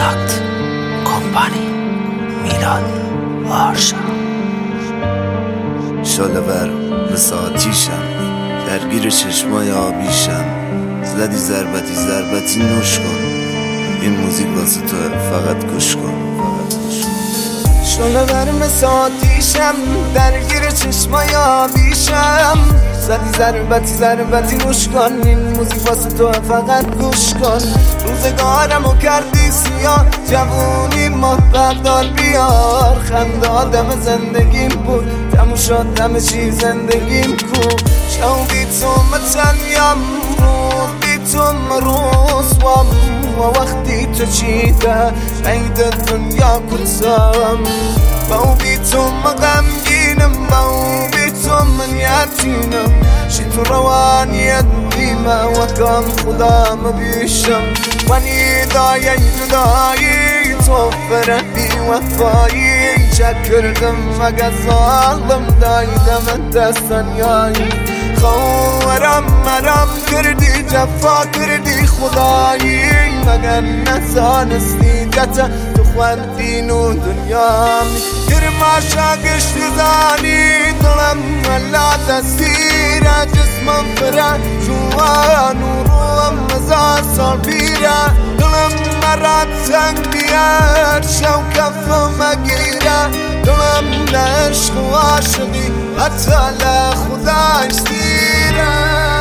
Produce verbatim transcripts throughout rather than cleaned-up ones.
پروداکت کمپانی میلاد آرشا. شالور مثل آتیشم، درگیر چشمای آبیشم. زدی ضربتی ضربتی نوش کن، این موزیک واسه تو، فقط گوش کن. شالور مثل آتیشم، درگیر چشمای آبیشم. زدی ضربتی ضربتی نوش کن، این موزیک واسه تو، فقط گوش کن. روزگارمو کردی سیاه، جوونی ما بردار بیار. خنده آدم زندگیم بود، تموم شد همه چی زندگیم کو. شو بیتم تنیم روز بیتم روز وام، و وقتی تو چیده عید دنیا کتم. با بیتم غمگینم، با بیتم من یتیمم. شی تو روانیت بیمه و کم خدا مبیشم. و نیدای ندایی تو فرحی وفایی. چک کردم مگه ظالم دایدم دستانیایی. خورم مرم کردی جفا کردی خدایی. مگر نزانستی جتا تو خوندین و دنیام. گرما شاگشت زانی دلم ولا دستیره. جسمم فرا جوان و روم مزار سال بیره. دلم مرد سنگ بیار شو کفم مگیره. دلم نشق و عاشقی حتی لخداش دیره.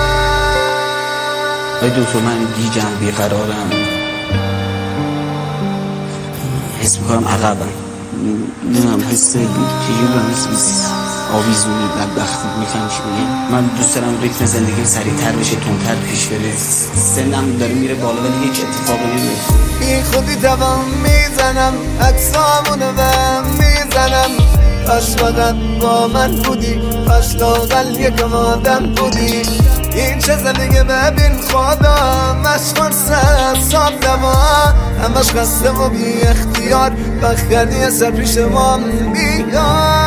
ای دوستو من گیجم بیقرارم، حس میکنم عقبم. نمیم حس چجور هم حس آویزونی بدبختی میکنم چی بگیم. من دوست دارم ریتم زندگیم سریعتر بشه، تندتر پیش بره. سنم داره میره بالا ولی هیچ اتفاقی نمیفته. بی خودی دوام میزنم، عکسامونو بهم میزنم. کاش فقط با من بودی، کاش لااقل یکم آدم بودی. این چه زندگی ببین خدا، مش فرصت صاف دوا. همش خسته و بی اختیار، وقت کردی سر پیش ما بیا.